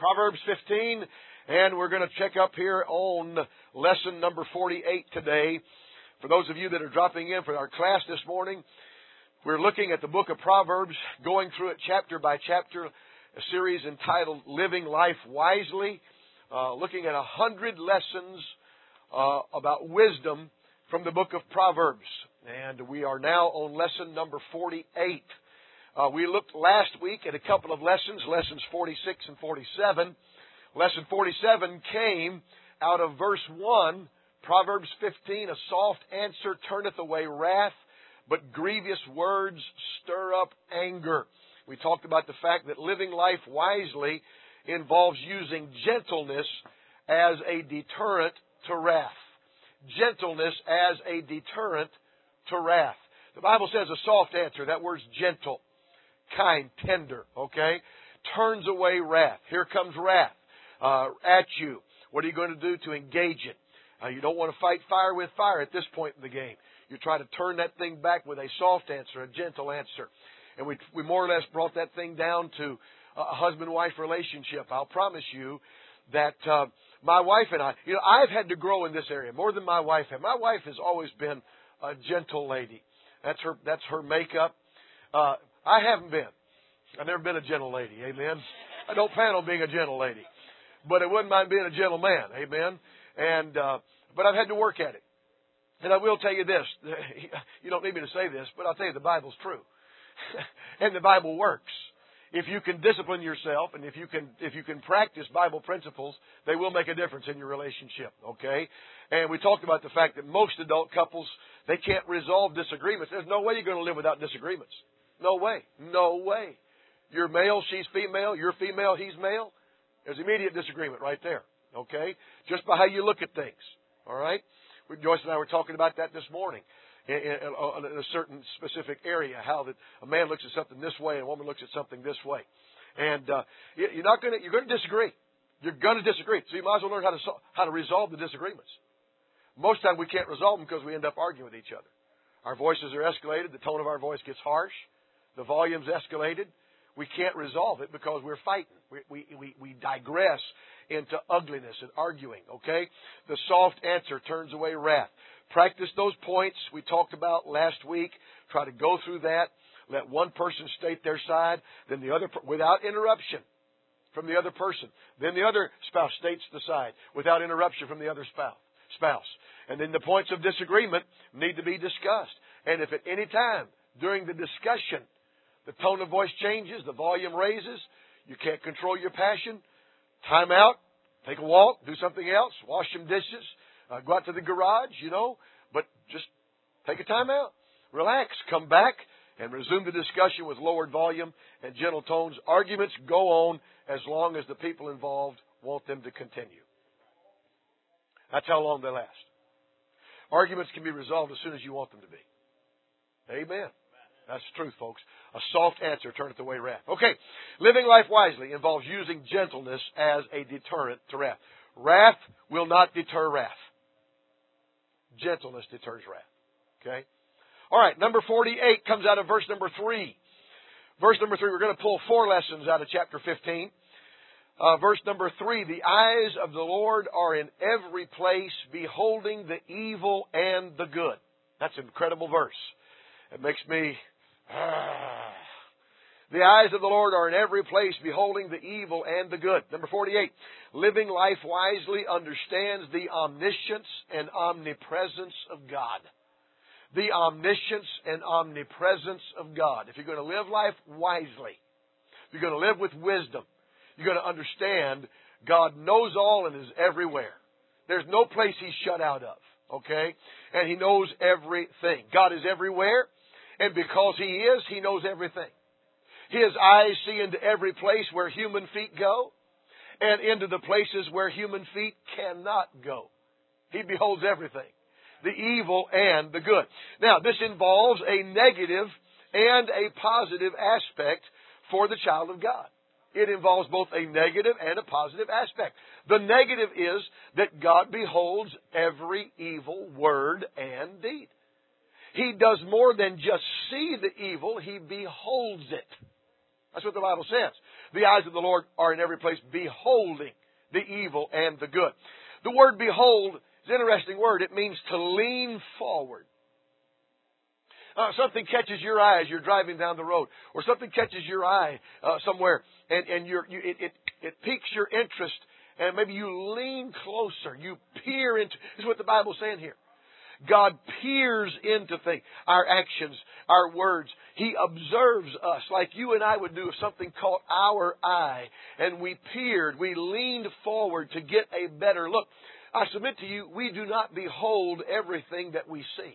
Proverbs 15, and we're going to check up here on lesson number 48 today. For those of you that are dropping in for our class this morning, we're looking at the book of Proverbs, going through it chapter by chapter, a series entitled Living Life Wisely, looking at 100 lessons about wisdom from the book of Proverbs. And we are now on lesson number 48. We looked last week at a couple of lessons 46 and 47. Lesson 47 came out of verse 1, Proverbs 15, a soft answer turneth away wrath, but grievous words stir up anger. We talked about the fact that living life wisely involves using gentleness as a deterrent to wrath. Gentleness as a deterrent to wrath. The Bible says a soft answer. That word's gentle, kind, tender, okay? Turns away wrath. Here comes wrath at you. What are you going to do to engage it? You don't want to fight fire with fire at this point in the game. You try to turn that thing back with a soft answer, a gentle answer. And we more or less brought that thing down to a husband-wife relationship. I'll promise you that my wife and I, I've had to grow in this area more than my wife has. My wife has always been a gentle lady. That's her makeup. I haven't been. I've never been a gentle lady. Amen. I don't plan on being a gentle lady, but I wouldn't mind being a gentleman. Amen. And but I've had to work at it. And I will tell you this. You don't need me to say this, but I'll tell you the Bible's true. And the Bible works. If you can discipline yourself and if you can practice Bible principles, they will make a difference in your relationship. Okay? And we talked about the fact that most adult couples, they can't resolve disagreements. There's no way you're going to live without disagreements. No way. No way. You're male, she's female. You're female, he's male. There's immediate disagreement right there. Okay? Just by how you look at things. All right? Joyce and I were talking about that this morning in a certain specific area, how that a man looks at something this way and a woman looks at something this way. And you're going to disagree. You're going to disagree. So you might as well learn how to resolve the disagreements. Most of the time we can't resolve them because we end up arguing with each other. Our voices are escalated. The tone of our voice gets harsh. The volume's escalated. We can't resolve it because we're fighting. We digress into ugliness and arguing, okay? The soft answer turns away wrath. Practice those points we talked about last week. Try to go through that. Let one person state their side, then the other, without interruption from the other person. Then the other spouse states the side without interruption from the other spouse. And then the points of disagreement need to be discussed. And if at any time during the discussion the tone of voice changes, the volume raises, you can't control your passion, time out, take a walk, do something else, wash some dishes, go out to the garage, but just take a time out, relax, come back, and resume the discussion with lowered volume and gentle tones. Arguments go on as long as the people involved want them to continue. That's how long they last. Arguments can be resolved as soon as you want them to be. Amen. That's the truth, folks. A soft answer turneth away wrath. Okay. Living life wisely involves using gentleness as a deterrent to wrath. Wrath will not deter wrath. Gentleness deters wrath. Okay? All right. Number 48 comes out of verse number 3. Verse number 3, we're going to pull 4 lessons out of chapter 15. Verse number 3, the eyes of the Lord are in every place, beholding the evil and the good. That's an incredible verse. It makes me... The eyes of the Lord are in every place, beholding the evil and the good. Number 48, living life wisely understands the omniscience and omnipresence of God. The omniscience and omnipresence of God. If you're going to live life wisely, if you're going to live with wisdom, you're going to understand God knows all and is everywhere. There's no place He's shut out of, okay? And He knows everything. God is everywhere. And because He is, He knows everything. His eyes see into every place where human feet go and into the places where human feet cannot go. He beholds everything, the evil and the good. Now, this involves a negative and a positive aspect for the child of God. It involves both a negative and a positive aspect. The negative is that God beholds every evil word and deed. He does more than just see the evil, He beholds it. That's what the Bible says. The eyes of the Lord are in every place, beholding the evil and the good. The word behold is an interesting word. It means to lean forward. Something catches your eye as you're driving down the road, or something catches your eye somewhere, and it piques your interest, and maybe you lean closer. You peer into. This is what the Bible's saying here. God peers into things, our actions, our words. He observes us like you and I would do if something caught our eye, and we peered, we leaned forward to get a better look. I submit to you, we do not behold everything that we see.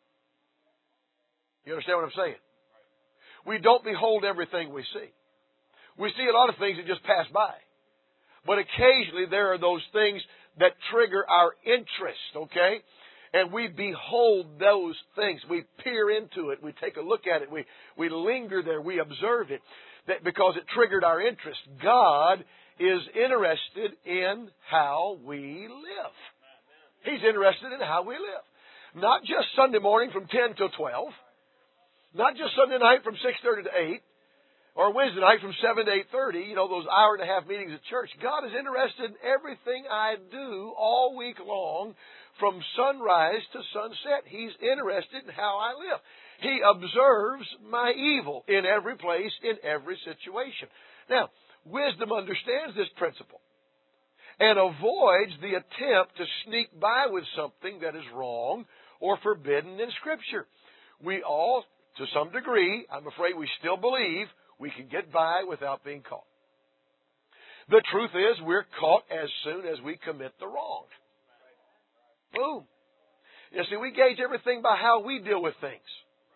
You understand what I'm saying? We don't behold everything we see. We see a lot of things that just pass by. But occasionally there are those things that trigger our interest, okay? And we behold those things. We peer into it. We take a look at it. We linger there. We observe it because it triggered our interest. God is interested in how we live. He's interested in how we live. Not just Sunday morning from 10 till 12. Not just Sunday night from 6:30 to 8. Or Wednesday night from 7 to 8:30. You know, those hour and a half meetings at church. God is interested in everything I do all week long from sunrise to sunset. He's interested in how I live. He observes my evil in every place, in every situation. Now, wisdom understands this principle and avoids the attempt to sneak by with something that is wrong or forbidden in Scripture. We all, to some degree, I'm afraid we still believe we can get by without being caught. The truth is, we're caught as soon as we commit the wrong. Boom. You see, we gauge everything by how we deal with things.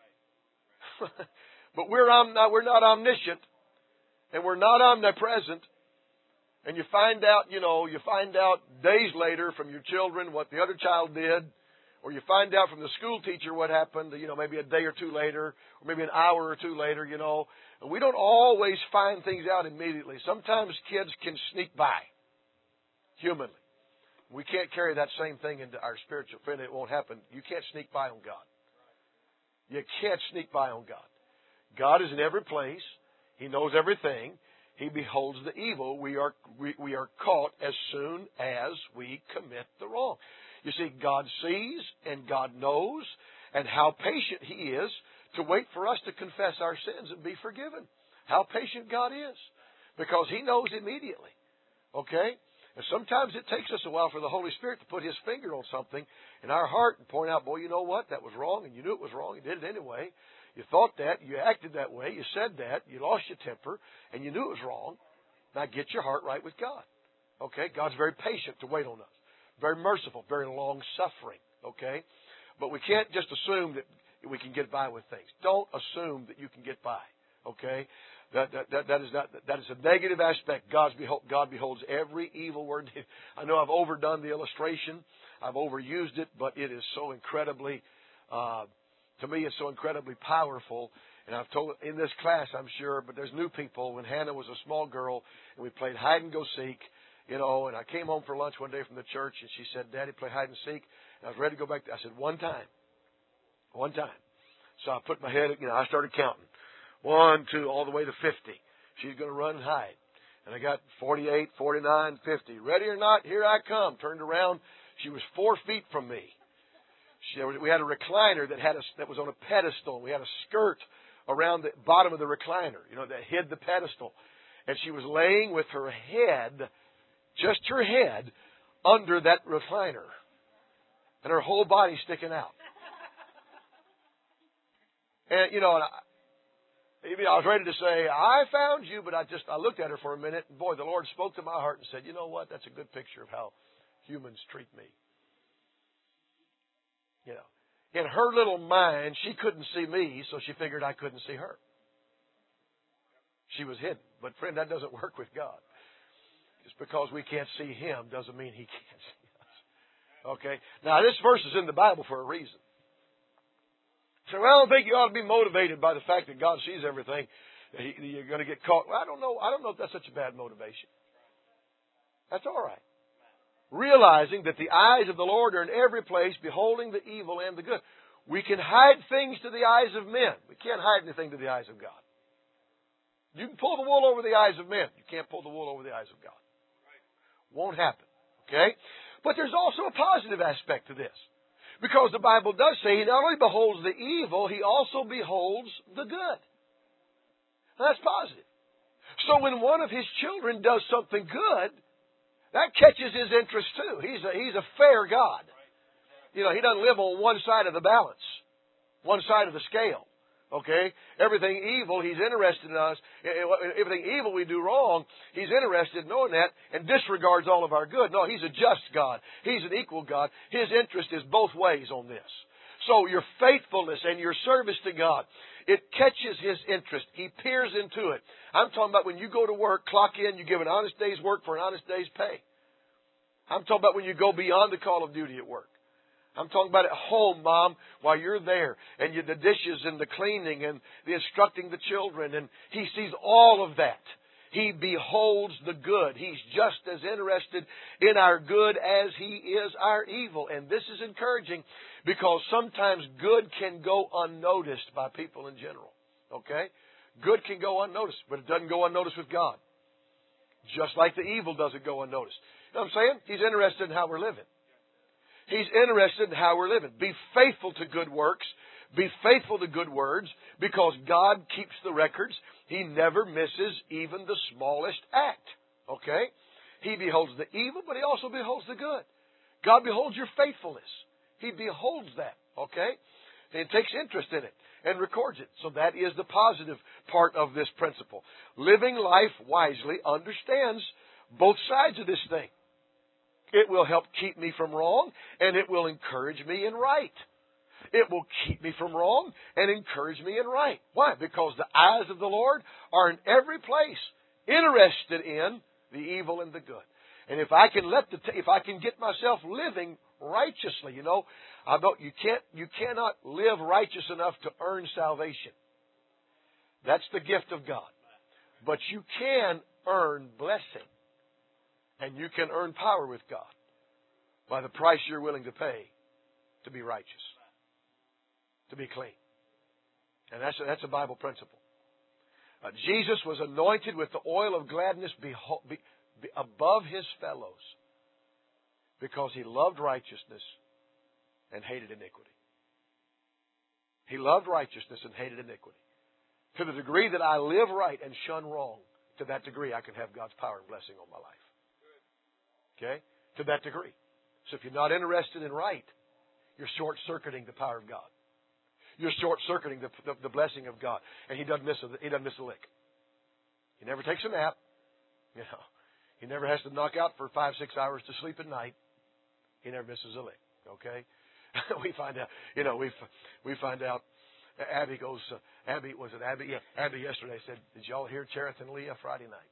But we're not omniscient, and we're not omnipresent. And you find out days later from your children what the other child did, or you find out from the school teacher what happened, maybe a day or two later, or maybe an hour or two later, And we don't always find things out immediately. Sometimes kids can sneak by, humanly. We can't carry that same thing into our spiritual friend. It won't happen. You can't sneak by on God. You can't sneak by on God. God is in every place. He knows everything. He beholds the evil. We are caught as soon as we commit the wrong. You see, God sees and God knows, and how patient He is to wait for us to confess our sins and be forgiven. How patient God is. Because He knows immediately. Okay? And sometimes it takes us a while for the Holy Spirit to put His finger on something in our heart and point out, boy, you know what? That was wrong, and you knew it was wrong. You did it anyway. You thought that. You acted that way. You said that. You lost your temper, and you knew it was wrong. Now get your heart right with God. Okay? God's very patient to wait on us. Very merciful. Very long-suffering. Okay? But we can't just assume that we can get by with things. Don't assume that you can get by. Okay? That is a negative aspect. God beholds every evil word. I know I've overdone the illustration. I've overused it, but it is so incredibly, to me, it's so incredibly powerful. And I've told it in this class, I'm sure, but there's new people. When Hannah was a small girl and we played hide and go seek, and I came home for lunch one day from the church and she said, Daddy, play hide and seek. And I was ready to go back. I said, one time. So I put my head, I started counting. 1, 2, all the way to 50. She's going to run and hide. And I got 48, 49, 50. Ready or not, here I come. Turned around. She was 4 feet from me. We had a recliner that was on a pedestal. We had a skirt around the bottom of the recliner, that hid the pedestal. And she was laying with her head, just her head, under that recliner. And her whole body sticking out. And, I was ready to say, I found you, but I looked at her for a minute, and boy, the Lord spoke to my heart and said, you know what? That's a good picture of how humans treat me. In her little mind, she couldn't see me, so she figured I couldn't see her. She was hidden. But friend, that doesn't work with God. Just because we can't see Him doesn't mean He can't see us. Okay? Now, this verse is in the Bible for a reason. So I don't think you ought to be motivated by the fact that God sees everything. You're going to get caught. Well, I don't know if that's such a bad motivation. That's all right. Realizing that the eyes of the Lord are in every place, beholding the evil and the good. We can hide things to the eyes of men. We can't hide anything to the eyes of God. You can pull the wool over the eyes of men. You can't pull the wool over the eyes of God. Won't happen. Okay? But there's also a positive aspect to this. Because the Bible does say He not only beholds the evil, He also beholds the good. That's positive. So when one of His children does something good, that catches His interest too. He's a fair God. You know, He doesn't live on one side of the balance, one side of the scale. Okay? Everything evil, He's interested in us. Everything evil we do wrong, He's interested in knowing that and disregards all of our good. No, He's a just God. He's an equal God. His interest is both ways on this. So your faithfulness and your service to God, it catches His interest. He peers into it. I'm talking about when you go to work, clock in, you give an honest day's work for an honest day's pay. I'm talking about when you go beyond the call of duty at work. I'm talking about at home, Mom, while you're there, and the dishes and the cleaning and the instructing the children, and He sees all of that. He beholds the good. He's just as interested in our good as He is our evil. And this is encouraging because sometimes good can go unnoticed by people in general. Okay? Good can go unnoticed, but it doesn't go unnoticed with God. Just like the evil doesn't go unnoticed. You know what I'm saying? He's interested in how we're living. He's interested in how we're living. Be faithful to good works. Be faithful to good words because God keeps the records. He never misses even the smallest act. Okay? He beholds the evil, but He also beholds the good. God beholds your faithfulness. He beholds that. Okay? And He takes interest in it and records it. So that is the positive part of this principle. Living life wisely understands both sides of this thing. It will help keep me from wrong, and it will encourage me in right. It will keep me from wrong and encourage me in right. Why? Because the eyes of the Lord are in every place, interested in the evil and the good. And if I can get myself living righteously, you cannot live righteous enough to earn salvation. That's the gift of God. But you can earn blessing. And you can earn power with God by the price you're willing to pay to be righteous, to be clean. And that's a Bible principle. Jesus was anointed with the oil of gladness above His fellows because He loved righteousness and hated iniquity. He loved righteousness and hated iniquity. To the degree that I live right and shun wrong, to that degree I can have God's power and blessing on my life. Okay? To that degree. So if you're not interested in right, you're short-circuiting the power of God. You're short-circuiting the blessing of God. And He doesn't miss a lick. He never takes a nap. You know, He never has to knock out for 5-6 hours to sleep at night. He never misses a lick. Okay? we find out, we find out, Abby goes, Abby yesterday said, did y'all hear Cherith and Leah Friday night?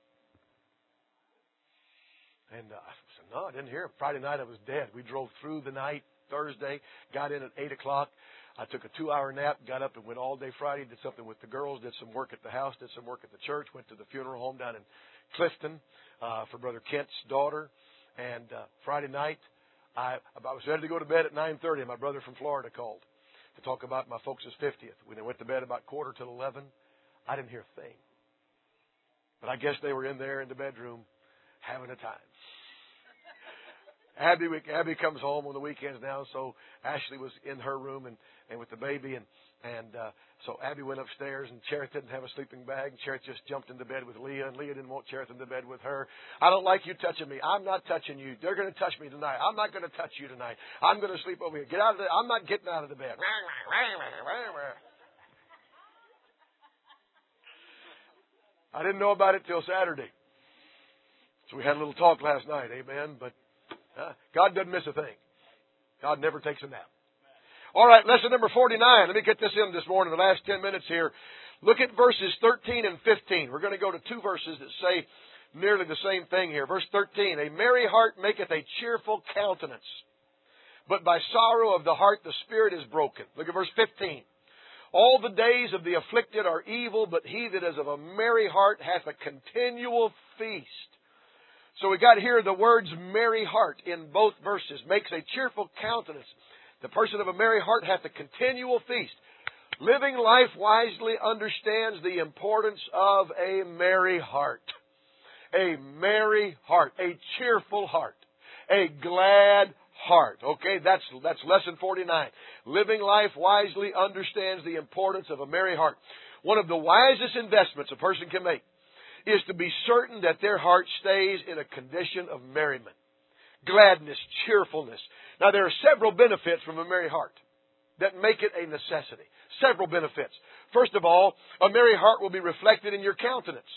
And I said, no, I didn't hear it. Friday night I was dead. We drove through the night, Thursday, got in at 8 o'clock. I took a 2-hour nap, got up and went all day Friday, did something with the girls, did some work at the house, did some work at the church, went to the funeral home down in Clifton for Brother Kent's daughter. And Friday night, I was ready to go to bed at 9:30, and my brother from Florida called to talk about my folks' 50th. When they went to bed about 11:15, I didn't hear a thing. But I guess they were in there in the bedroom having a time. Abby comes home on the weekends now, so Ashley was in her room and with the baby, and so Abby went upstairs, and Cherith didn't have a sleeping bag, and Cherith just jumped into bed with Leah, and Leah didn't want Cherith into bed with her. I don't like you touching me. I'm not touching you. They're going to touch me tonight. I'm not going to touch you tonight. I'm going to sleep over here. I'm not getting out of the bed. I didn't know about it till Saturday. So we had a little talk last night, amen, but God doesn't miss a thing. God never takes a nap. All right, lesson number 49. Let me get this in this morning, the last 10 minutes here. Look at verses 13 and 15. We're going to go to two verses that say nearly the same thing here. Verse 13, a merry heart maketh a cheerful countenance, but by sorrow of the heart the spirit is broken. Look at verse 15. All the days of the afflicted are evil, but he that is of a merry heart hath a continual feast. So we got here the words merry heart in both verses. Makes a cheerful countenance. The person of a merry heart hath a continual feast. Living life wisely understands the importance of a merry heart. A merry heart. A cheerful heart. A glad heart. Okay, that's lesson 49. Living life wisely understands the importance of a merry heart. One of the wisest investments a person can make is to be certain that their heart stays in a condition of merriment, gladness, cheerfulness. Now, there are several benefits from a merry heart that make it a necessity. Several benefits. First of all, a merry heart will be reflected in your countenance.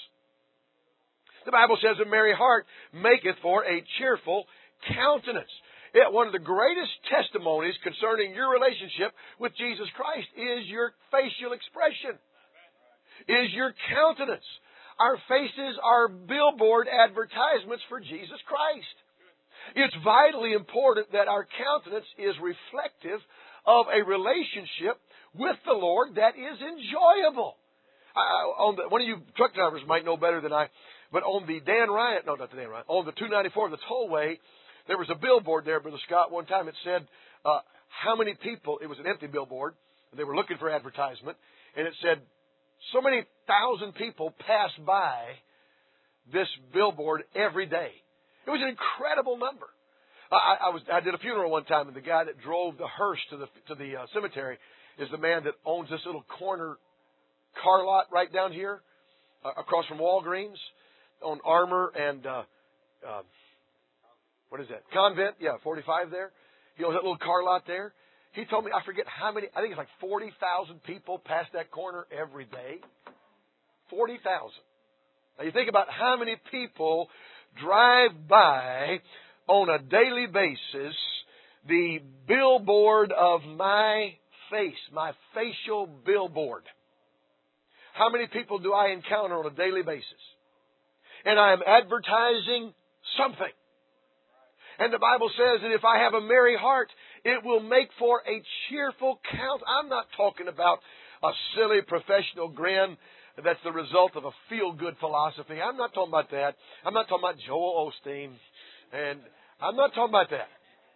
The Bible says a merry heart maketh for a cheerful countenance. One of the greatest testimonies concerning your relationship with Jesus Christ is your facial expression, is your countenance. Our faces are billboard advertisements for Jesus Christ. It's vitally important that our countenance is reflective of a relationship with the Lord that is enjoyable. One of you truck drivers might know better than I, but on the on the 294, the tollway, there was a billboard there, Brother Scott. One time it said how many people, it was an empty billboard, they were looking for advertisement, and it said so many thousand people pass by this billboard every day. It was an incredible number. I did a funeral one time, and the guy that drove the hearse to the cemetery is the man that owns this little corner car lot right down here, across from Walgreens, on Armour and what is that? Convent, 45 there. He owns that little car lot there. He told me, I forget how many, I think it's like 40,000 people pass that corner every day. 40,000. Now you think about how many people drive by on a daily basis the billboard of my face, my facial billboard. How many people do I encounter on a daily basis? And I am advertising something. And the Bible says that if I have a merry heart, it will make for a cheerful count. I'm not talking about a silly professional grin that's the result of a feel-good philosophy. I'm not talking about that. I'm not talking about Joel Osteen. And I'm not talking about that.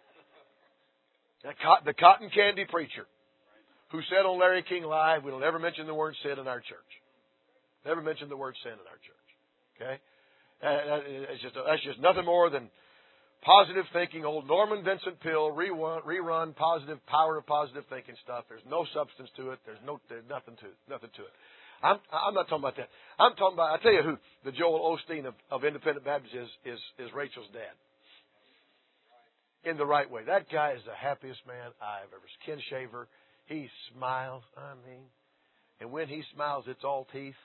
The cotton candy preacher who said on Larry King Live, we don't ever mention the word sin in our church. Never mention the word sin in our church. Okay? That's just nothing more than positive thinking, old Norman Vincent Peale rerun positive power of positive thinking stuff. There's no substance to it. There's nothing to it. I'm not talking about that. I'm talking about, I tell you who the Joel Osteen of Independent Baptist is Rachel's dad. In the right way. That guy is the happiest man I've ever seen. Ken Shaver. He smiles. And when he smiles, it's all teeth.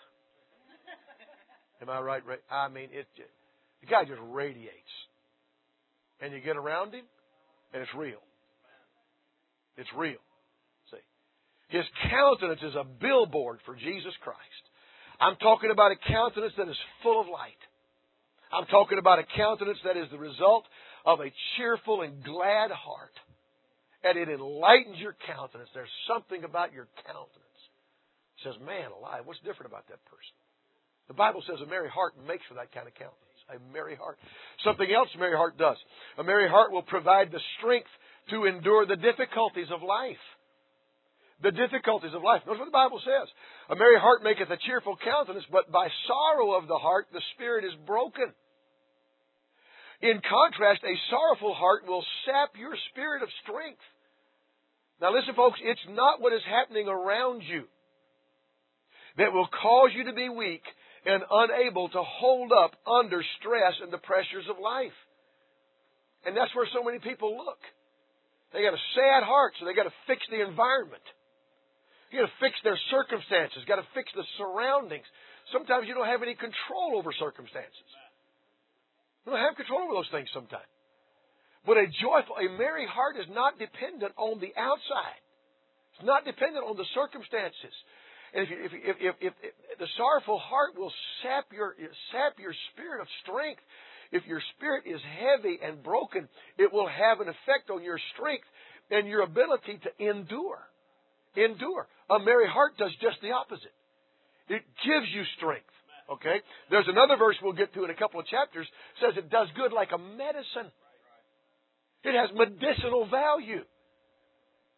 Am I right? The guy just radiates. And you get around him, and it's real. It's real. See, his countenance is a billboard for Jesus Christ. I'm talking about a countenance that is full of light. I'm talking about a countenance that is the result of a cheerful and glad heart. And it enlightens your countenance. There's something about your countenance. It says, man alive, what's different about that person? The Bible says a merry heart makes for that kind of countenance. A merry heart. Something else a merry heart does. A merry heart will provide the strength to endure the difficulties of life. The difficulties of life. Notice what the Bible says. A merry heart maketh a cheerful countenance, but by sorrow of the heart the spirit is broken. In contrast, a sorrowful heart will sap your spirit of strength. Now listen, folks, it's not what is happening around you that will cause you to be weak and unable to hold up under stress and the pressures of life. And that's where so many people look. They got a sad heart, so they got to fix the environment. You got to fix their circumstances. Got to fix the surroundings. Sometimes you don't have any control over circumstances. You don't have control over those things sometimes. But a merry heart is not dependent on the outside. It's not dependent on the circumstances. And if the sorrowful heart will sap your spirit of strength, if your spirit is heavy and broken, it will have an effect on your strength and your ability to endure. Endure. A merry heart does just the opposite. It gives you strength. Okay? There's another verse we'll get to in a couple of chapters says it does good like a medicine. It has medicinal value.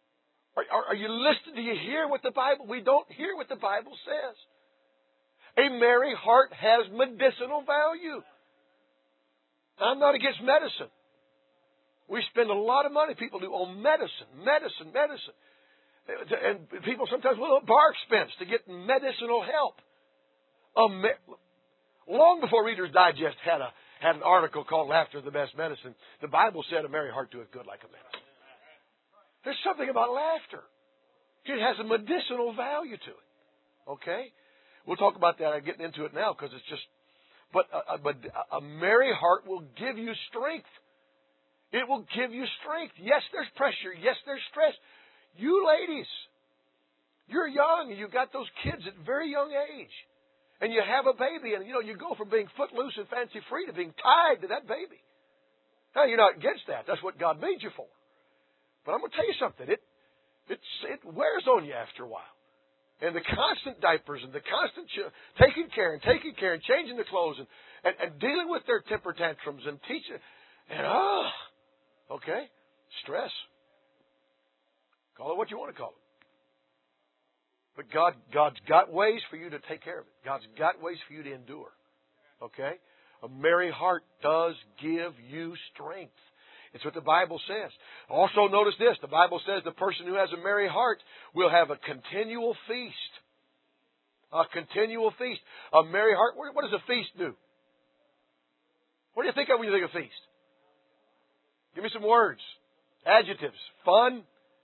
Are you listening? Do you hear what the Bible? We don't hear what the Bible says. A merry heart has medicinal value. I'm not against medicine. We spend a lot of money, people do, on medicine. And people sometimes will at bar expense to get medicinal help. Long before Reader's Digest had an article called Laughter the Best Medicine, the Bible said a merry heart doeth good like a medicine. There's something about laughter. It has a medicinal value to it. Okay? We'll talk about that. I'm getting into it now because it's just... But a merry heart will give you strength. It will give you strength. Yes, there's pressure. Yes, there's stress. You ladies, you're young. You've got those kids at very young age. And you have a baby. And, you go from being footloose and fancy-free to being tied to that baby. Now, you're not against that. That's what God made you for. But I'm going to tell you something. It wears on you after a while. And the constant diapers and the constant taking care and changing the clothes and dealing with their temper tantrums and teaching. And, okay, stress. Call it what you want to call it. But God's got ways for you to take care of it. God's got ways for you to endure. Okay? A merry heart does give you strength. It's what the Bible says. Also notice this. The Bible says the person who has a merry heart will have a continual feast. A continual feast. A merry heart. What does a feast do? What do you think of when you think of feast? Give me some words. Adjectives. Fun.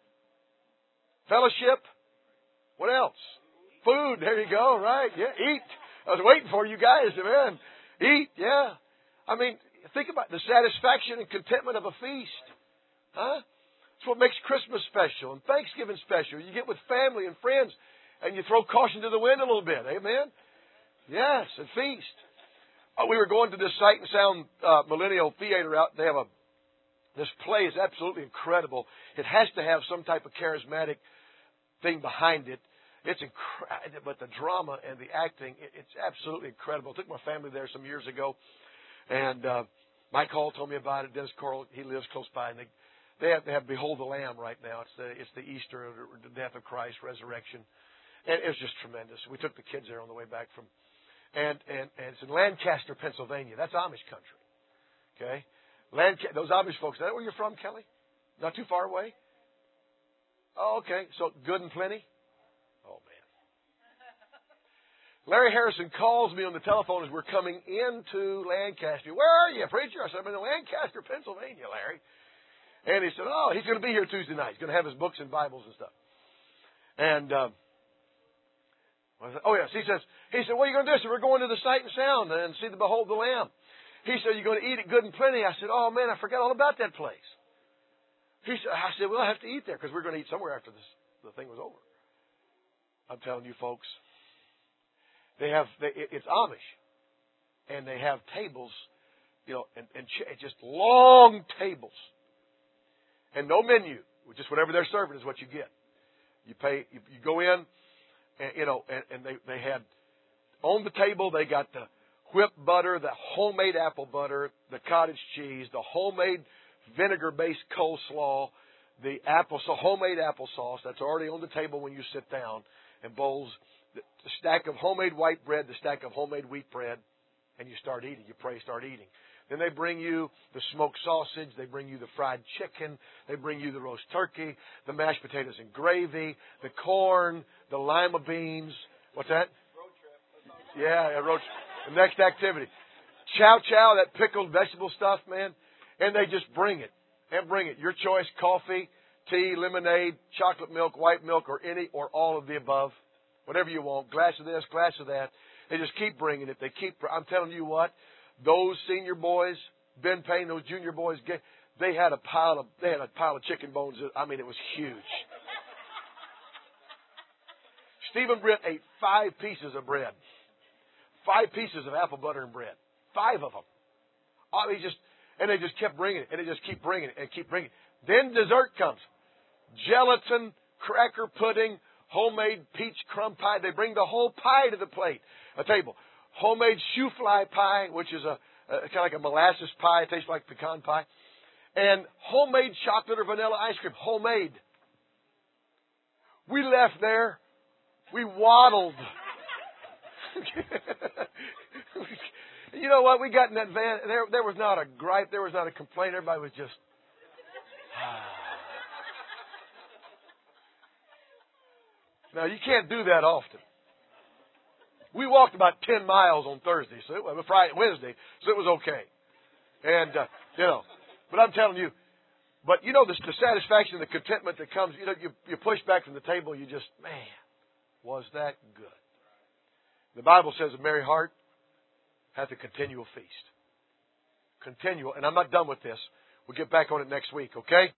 Fellowship. What else? Food. There you go. Right. Yeah. Eat. I was waiting for you guys. Man. Eat. Yeah. I mean, think about the satisfaction and contentment of a feast. Huh? It's what makes Christmas special and Thanksgiving special. You get with family and friends and you throw caution to the wind a little bit. Amen? Yes, and feast. We were going to this Sight and Sound Millennial Theater out. They have this play is absolutely incredible. It has to have some type of charismatic thing behind it. It's incredible, but the drama and the acting, it's absolutely incredible. I took my family there some years ago, and Mike Hall told me about it. Dennis Coral, he lives close by, and they have Behold the Lamb right now. It's the Easter, the death of Christ, resurrection, and it was just tremendous. We took the kids there on the way back from, and it's in Lancaster, Pennsylvania. That's Amish country. Okay, those Amish folks. Is that where you're from, Kelly? Not too far away. Oh, okay. So good and plenty. Oh, man. Larry Harrison calls me on the telephone as we're coming into Lancaster. Where are you, preacher? I said, I'm in Lancaster, Pennsylvania, Larry. And he said, he's going to be here Tuesday night. He's going to have his books and Bibles and stuff. And I said, yes. He said, what are you going to do? I said, we're going to the Sight and Sound and see the Behold the Lamb. He said, you're going to eat at Good and Plenty. I said, oh, man, I forgot all about that place. I said, well, I have to eat there because we're going to eat somewhere after the thing was over. I'm telling you, folks, it's Amish, and they have tables, and just long tables, and no menu, just whatever they're serving is what you get. You pay, you go in, and they had on the table they got the whipped butter, the homemade apple butter, the cottage cheese, the homemade vinegar-based coleslaw, the homemade applesauce that's already on the table when you sit down, and bowls, the stack of homemade white bread, the stack of homemade wheat bread, and you start eating. You pray, start eating. Then they bring you the smoked sausage, they bring you the fried chicken, they bring you the roast turkey, the mashed potatoes and gravy, the corn, the lima beans. What's that? Road trip. Yeah, road trip. The next activity. Chow chow, that pickled vegetable stuff, man. And they just bring it. And bring it. Your choice, coffee, tea, lemonade, chocolate milk, white milk, or any or all of the above. Whatever you want. Glass of this, glass of that. They just keep bringing it. I'm telling you what, those senior boys, Ben Payne, those junior boys, they had a pile of chicken bones. I mean, it was huge. Stephen Britt ate 5 pieces of bread. 5 pieces of apple butter and bread. 5 of them. And they just kept bringing it, and they just keep bringing it, and keep bringing it. Then dessert comes. Gelatin, cracker pudding, homemade peach crumb pie. They bring the whole pie to the table. Homemade shoe fly pie, which is kind of like a molasses pie. It tastes like pecan pie. And homemade chocolate or vanilla ice cream. Homemade. We left there. We waddled. You know what? We got in that van. There was not a gripe. There was not a complaint. Everybody was just... Now, you can't do that often. We walked about 10 miles on Thursday, so it was Wednesday, so it was okay. And, but I'm telling you, but you know, the satisfaction, the contentment that comes, you push back from the table, you just, man, was that good. The Bible says a merry heart hath a continual feast. Continual. And I'm not done with this. We'll get back on it next week, okay?